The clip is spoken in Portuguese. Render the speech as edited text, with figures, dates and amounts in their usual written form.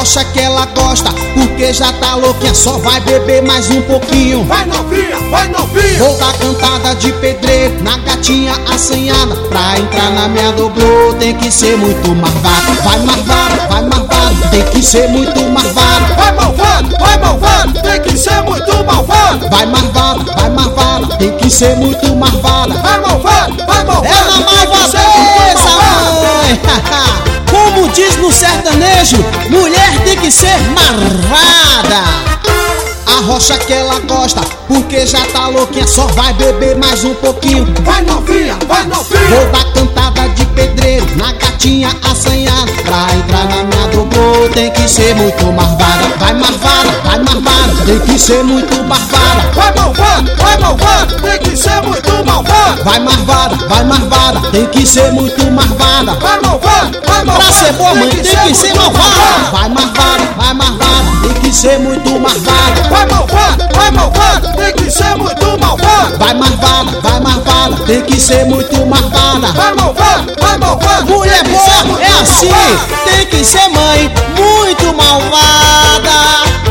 Arrocha que ela gosta, porque já tá louquinha, só vai beber mais um pouquinho. Vai novinha, vai novinha. Vou dar cantada de pedreiro na gatinha assanhada. Pra entrar na minha dobrô tem que ser muito marvado. Vai marvado, vai marvado, tem que ser muito marvado. Vai malvado, vai malvado, tem que ser muito malvado. Vai marvado, vai marvado, tem que ser muito marvada. Vai malvado, vai malvado. É na malvadeza, mãe. Como diz no sertanejo, mulher tem que ser marvada. Arrocha que ela gosta, porque já tá louquinha, só vai beber mais um pouquinho. Vai novinha, vai novinha. Vou dar cantada de pedreiro na gatinha assanhada. Pra entrar na minha dobrô tem que ser muito marvada. Vai marvada, vai marvada, tem que ser muito marvada. Vai malvado, vai malvado, tem que ser muito malvado. Vai marvada, tem que ser muito marvada. Vai malvado, vai malvado. Pra ser boa mãe tem que ser malvada. Vai marvada, tem que ser muito marvada. Vai malvado, tem que ser muito malvado. Vai marvada, tem que ser muito marvada. Vai malvado, Mulher boa é assim, tem que ser mãe muito malvada.